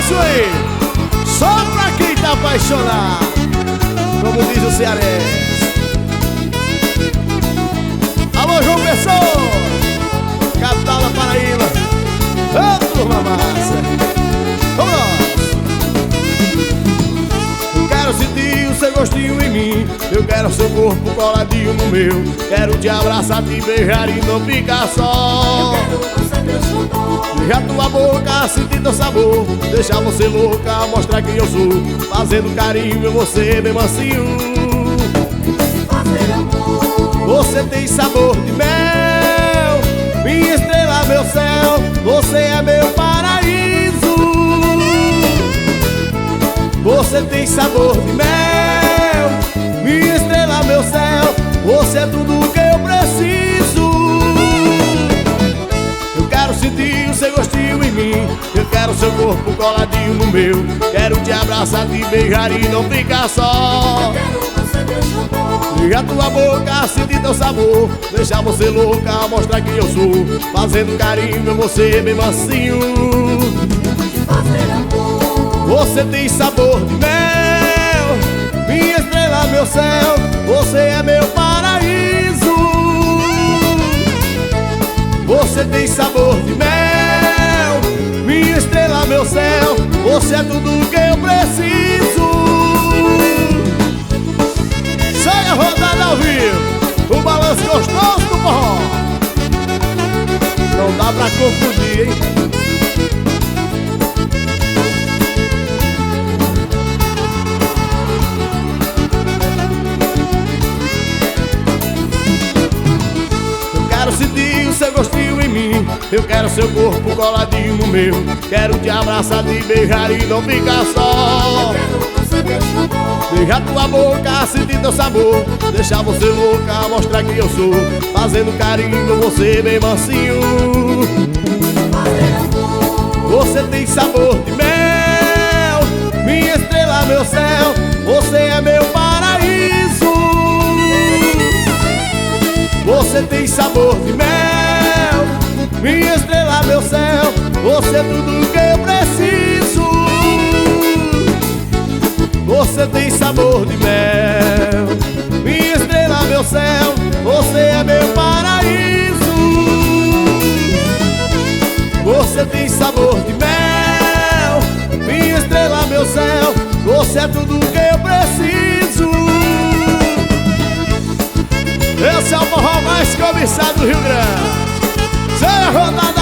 sucesso aí, só pra quem tá apaixonado, como diz o cearense. Alô, João Pessoa, capital da Paraíba. Ô, turma massa, vamos lá. Eu quero sentir o seu gostinho em mim, eu quero seu corpo coladinho no meu. Quero te abraçar, te beijar e não ficar só. Eu quero você transformar, beijar tua boca, sentir teu sabor, deixar você louca, mostrar quem eu sou. Fazendo carinho em você bem mansinho. fazer amor. Você tem sabor de mel, minha estrela, meu céu. Você é meu paraíso. Você tem sabor de mel, minha estrela, meu céu. Você é tudo o que eu preciso. Eu quero sentir o seu gostinho em mim, eu quero seu corpo coladinho no meu. Quero te abraçar, te beijar e não ficar só. Eu quero você transformar, beijar tua boca, sentir teu sabor, deixar você louca, mostrar quem eu sou. Fazendo carinho em você bem mansinho. fazer amor. Você tem sabor de mel, minha estrela, meu céu. Você é meu paraíso. Você tem sabor de mel, minha estrela, meu céu. Você é tudo o que eu preciso. Sai a rodada ao vivo, o balanço gostoso do forró. Não dá pra confundir, hein? Eu quero sentir o seu gostinho em mim, eu quero seu corpo coladinho no meu. Quero te abraçar, te beijar e não ficar só. Eu quero você transformar, beijar tua boca, sentir teu sabor, deixar você louca, mostrar quem eu sou. Fazendo carinho em você bem mansinho. fazer amor. Você tem sabor de mel, minha estrela, meu céu. Você é meu paraíso. Você tem sabor de mel, minha estrela, meu céu. Você é tudo o que eu preciso. Você tem sabor de mel, minha estrela, meu céu. Você é meu paraíso. Você tem sabor de mel, minha estrela, meu céu. Você é tudo o que eu preciso. Esse é o forró mais cobiçado do Rio Grande. Sai a rodada